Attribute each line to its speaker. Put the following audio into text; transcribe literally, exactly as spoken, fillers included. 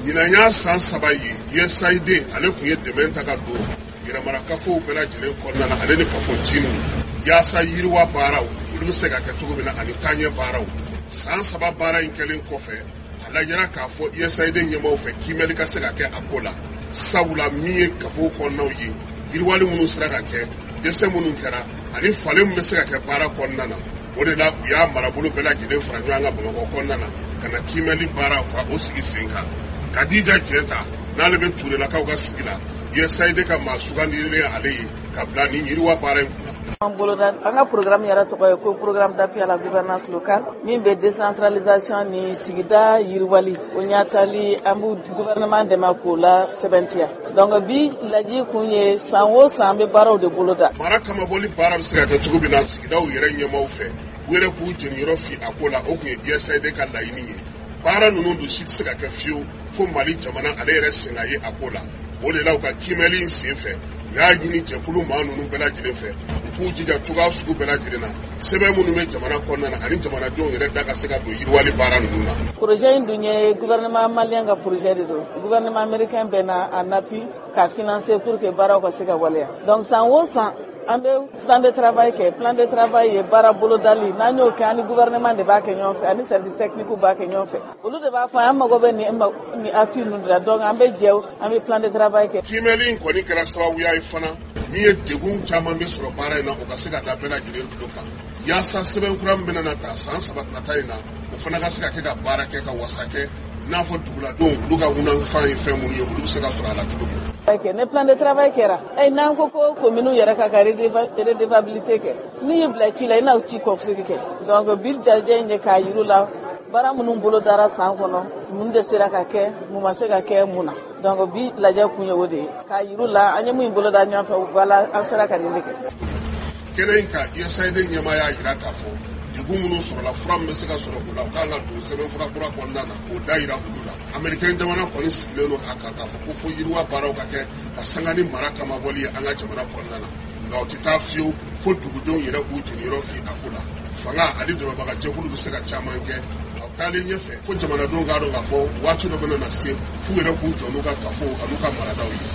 Speaker 1: ɲinan y'a san saba ye U S A I D ale kun ye dɛmɛ ta ka don yɛrɛmarakafo bɛɛ lajɛlen kɔnɔna na ale ni kafo tigiw yaasa yiriwa baaraw olu bɛ se ka kɛ cogo min na ani taaɲɛ baaraw san saba baara in kɛlen kɔfɛ a lajɛra k'a fɔ U S A I D ɲɛmaaw fɛ kiimɛli ka se ka kɛ a ko la sabula min ye kafo kɔnɔnaw ye yiriwali minnu sera ka kɛ dɛsɛ minnu kɛra ani falen min bɛ se ka kɛ baara kɔnɔna na o de la u y'a marabolo bɛɛ lajɛlen fara ɲɔgɔn kan Bamakɔ kɔnɔna na ka na kiimɛli baara ka o sigi sen kan Kadija Jɛnta n'ale bɛ Turelakaw ka sigi la U S A I D ka maa sugandilen ale ye ka bila ni yiriwa baara in kunna.
Speaker 2: An bolo da an ka programme yɛrɛ tɔgɔ ye ko programme d'appui à la gouvernance locale min bɛ décentralisation ni sigida yiriwali o ɲatali an b'u gouvernement dɛmɛ k'o la sɛbɛntiya donc bi laji kun ye san o san bɛ baaraw de bolo da.
Speaker 1: Mara kama bɔli baara bɛ se ka kɛ cogo min na sigidaw yɛrɛ ɲɛmaaw fɛ u yɛrɛ k'u jeniyɔrɔ fi a ko la o kun ye U S A I D ka laɲini ye baara ninnu dun si tɛ se ka kɛ fiyewu fo Mali jamana ale yɛrɛ senga ye a ko la o de la u ka kiimɛli in sen fɛ u y'a ɲini jɛkulu maa ninnu bɛɛ lajɛlen fɛ u k'u jija cogoya sugu bɛɛ lajɛlen na sɛbɛn minnu bɛ jamana kɔnɔna na ani jamanadenw yɛrɛ da ka se ka don yiriwali baara ninnu na.
Speaker 2: Projet in dun ye gouvernement malien ka projet de don gouvernement américain bɛ na en appui ka financer pour que baaraw ka se ka waleya donc san o san an bɛ plan de travail kɛ plan de travail ye baara bolodali n'an y'o kɛ ani gouvernement de b'a kɛ ɲɔgɔn fɛ ani service technique b'a kɛ ɲɔgɔn fɛ olu de b'a fɔ an mago bɛ nin ni appui ninnu de la donc an bɛ jɛ an bɛ plan de travail kɛ.
Speaker 1: Kiimɛli in kɔni kɛra sababuya ye fana min ye degun caman bɛ sɔrɔ baara in na o ka se ka da bɛɛ lajɛlen tulo kan yaasa sɛbɛn kura min bɛna na ta san saba nata in na o fana ka se ka kɛ ka baara kɛ ka wasa kɛ n'a fɔ duguladenw olu ka hunanfan ye fɛn minnu ye olu bɛ se ka sɔrɔ a la cogo min na.
Speaker 2: Ne plan de travail kɛra ɛ n'an ko ko commune yɛrɛ ka ka redevabilité kɛ min ye bila ci la i n'aw ci kɔsigi kɛ donc bi jajɛ in ye k'a yir'u la baara minnu bolo dara san kɔnɔ mun de sera ka kɛ mun ma se ka kɛ mun na donc bi lajɛ kun ye o de ye k'a yir'u la an ye mun bolo da ɲɔgɔn fɛ voilà an sera ka nin de kɛ.
Speaker 1: Kɛnɛ in ka U S A I D ɲɛmaa y'a jira k'a fɔ degun minnu sɔrɔla fura min bɛ se ka sɔrɔ o la u kan ka don sɛbɛnfura kura kɔnɔna na k'o da yira olu la Américain jamana kɔni sigilen don a kan k'a fɔ ko fo yiriwa baaraw ka kɛ ka sanga ni mara kama bɔli ye an ka jamana kɔnɔna na nka o tɛ taa fiyewu fo dugudenw yɛrɛ k'u jeniyɔrɔ fi a ko la fanga ani dɛmɛbagajɛkulu bɛ se ka caman kɛ aw taalen ɲɛfɛ fo jamanadenw k'a dɔn k'a fɔ waati dɔ bɛna na se f'u yɛrɛ k'u jɔ n'u ka kafo an'u ka maradaw ye.